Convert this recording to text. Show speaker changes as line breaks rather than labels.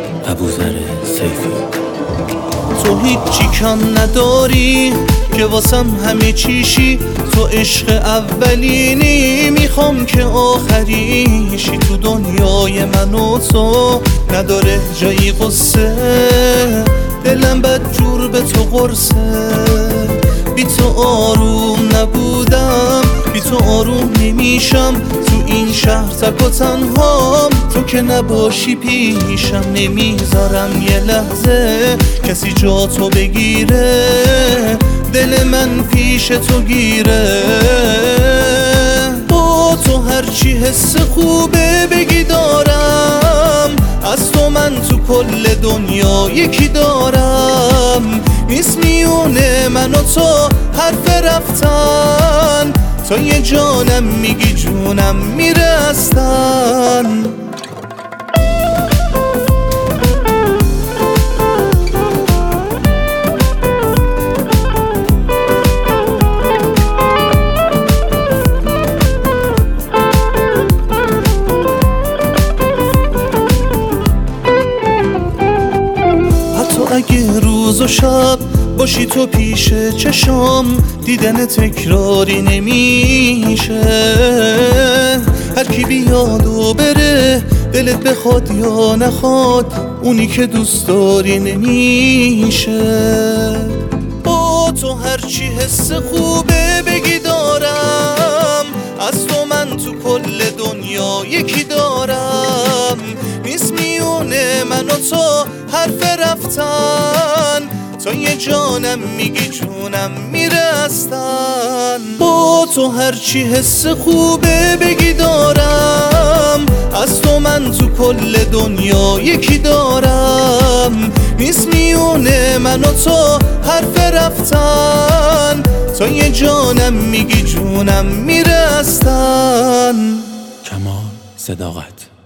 ابوذر سیفی.
تو هیچی کم نداری که واسم همه چیشی، تو عشق اولینی، میخوام که آخریشی. تو دنیای من و تو نداره جایی قصه، دلم بدجور به تو قرصه. بی تو آروم نبودم، بی تو آروم نمیشم. تو این شهر تک و تنهام، تو که نباشی پیشم. نمیذارم یه لحظه کسی جا تو بگیره، دل من پیش تو گیره. با تو هرچی حس خوبه بگی دارم، از تو من تو کل دنیا یکی دارم. نیست میونه من و تو حرف رفتن، تا یه جانم میگی جونم میرستن. اگه روز و شب باشی تو پیش چشام، دیدن تکراری نمیشه. هر کی بیاد و بره، دلت بخواد یا نخواد، اونی که دوست داری نمیشه. با تو هرچی حس خوبه بگی دارم، از تو من تو کل دنیا یکی دارم. نیست میونه من و تو حرف رفتن، تا یه جانم میگی جونم میرستن. با تو هرچی حس خوبه بگی دارم، از تو من تو کل دنیا یکی دارم. نیست میونه من و تو حرف رفتن، تا یه جانم میگی جونم میرستن.
کمال صداقت.